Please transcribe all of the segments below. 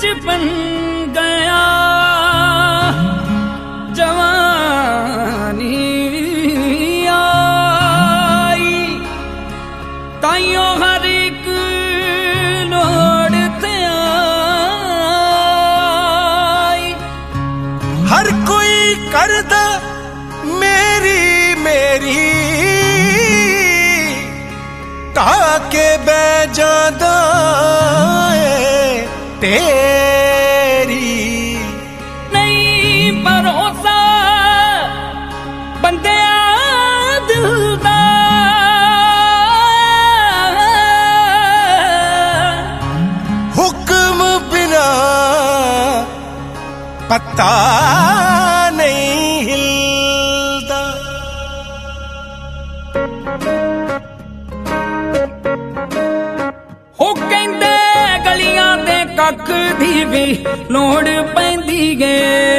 बचपन गया जवानी आई ताइयों हर एक लोड़ ते आई। हर कोई करदा मेरी मेरी ताके बै जादा तेरी नहीं भरोसा बंदे दिल दा हुक्म बिना पता नहीं हिलदा। हो कहंदे गलियां दे कख दी भी लोड़ पैंदी गे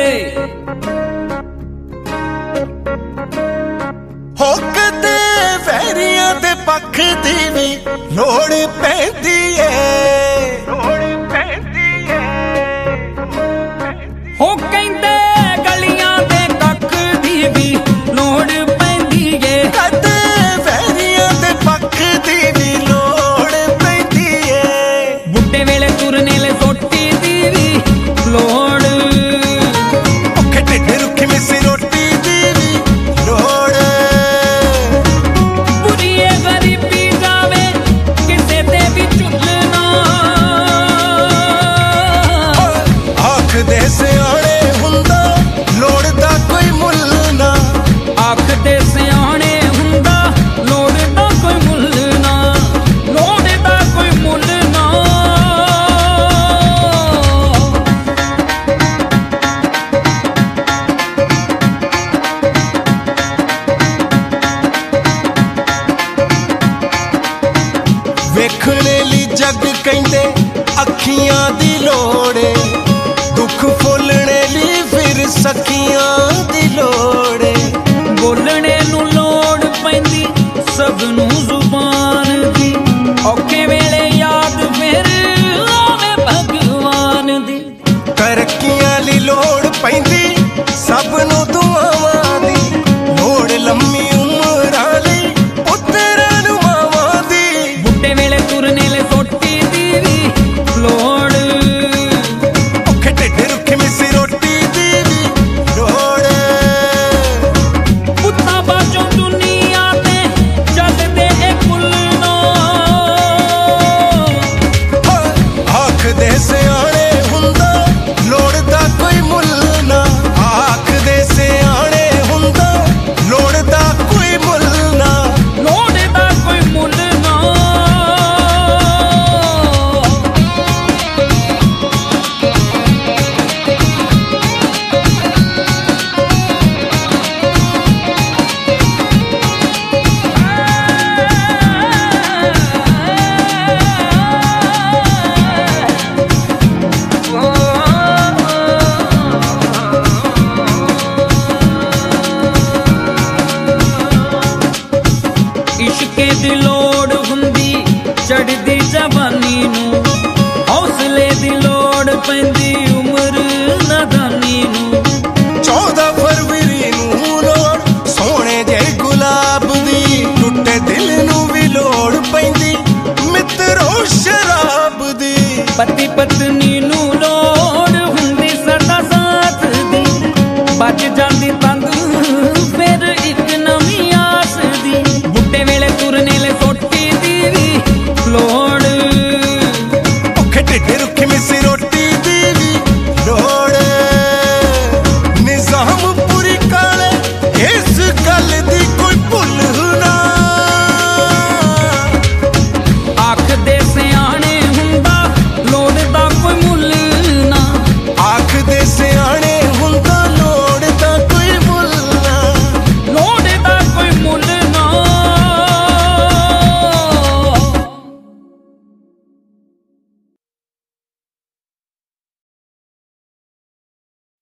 हो कदे वैरियां दे पख दी भी लोड़ पैंदी है। हो कहंदे गलियां दे कख दी भी लोड़ पैंदी गे कदे वैरियां दे पख दी भी लोड़ पैंदी है। बुड्ढे वेले तुरने ले सोटी दी भी लोड़ औखे ढिड रुखी मिसी रोटी दी भी लोड़ बुरी गरीबी जावे किसे ते भी झुलना आख दे सियाणे हुंदा लोड़ दा कोई मुल ना। आख दे सियाणे हुंदा लोड़ दा कोई मुल ना लोड़ दा कोई मुल ना। वेखने ली जग कहंदे अखियां दी लोड़ दुख फुलने ली फिर सखियां दी लोड़। बोलने नू लोड़ पैंदी सबनू जुबान दी औखे वेले याद फिर आवे भगवान दी। तरक्कियां ली लोड़ पैंदी सबनू दुआवां दी लोड़ लम्मी उमरां लई पुत्तरां नू मावां दी। बुड्ढे वेले तुरने ले सोटी दी भी लोड़ औखे ढिड रुखी मिसी रोटी दी भी लोड़ पुत्ता बाजों दुनिया ते चलदे ए कुलना आख दे सियाणे हुंदा लोड़ दा कोई मुल ना। आख दे सियाणे हुंदा लोड़ दा कोई मुल ना। लोड़ दा कोई मुल ना। इश्के दी लोड़ हुंदी चढ़दी जवानी नू हौसले दी लोड़ पैंदी उम्र नादानी नू। 14 फरवरी नू लोड़ सोहणे जे गुलाब दी टुटे दिल नू भी लोड़ पैंदी मित्रो शराब दी। पति